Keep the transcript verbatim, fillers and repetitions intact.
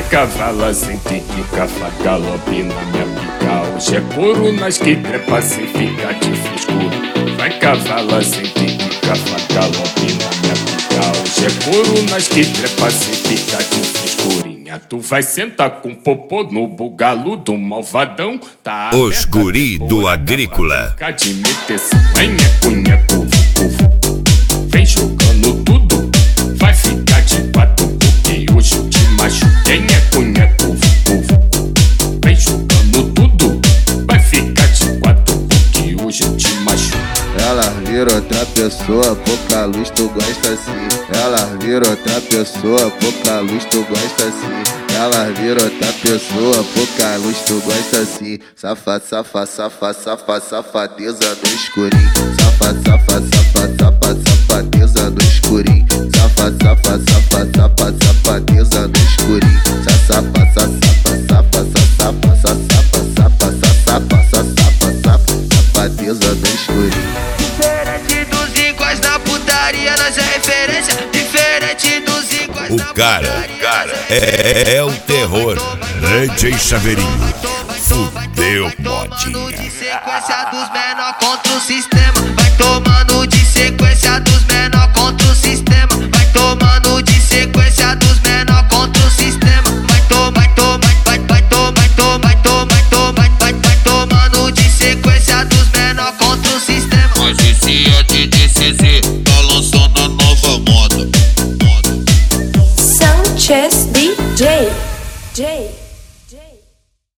cavala, sente que cafa, galope na minha pica. Hoje é couro, nós que trepa sem ficar de frescura. Vai cavala, sente que cafa, galope na minha pica. Hoje é couro, nós que trepa sem ficar de frescurinha. Tu vai sentar com popô no bugalo do malvadão. Tá Os guri do agrícola. Fica de meteção, é nheco, nheco, vucu. Vem jogando tudo, vai ficar de quatro, porque hoje eu te machuquei, nheco, nheco, vucu, vucu. Vem jogando tudo, vai ficar de quatro, porque hoje eu te machuquei. Ela vira outra pessoa, pouca luz, tu gosta assim. Ela vira outra pessoa, pouca luz, tu gosta assim. Ela vira outra pessoa, pouca luz, tu gosta assim. Safa, safa, safa, safa, safadeza no escurinho. Safa, safa, safa, safa, safadeza no escurinho. Safa, safa, safa, safa, safadeza no escurinho. Safa, safa, safa, safa, safa, safa, safa, safa, safa, safa, safadeza no escurinho. Diferente dos iguais da putaria, nós é referência. Diferente dos iguais O da cara, putaria, cara, é, é o terror. D J Chaveirinho, fudeu, tomando modinha. de sequência dos menor contra o sistema.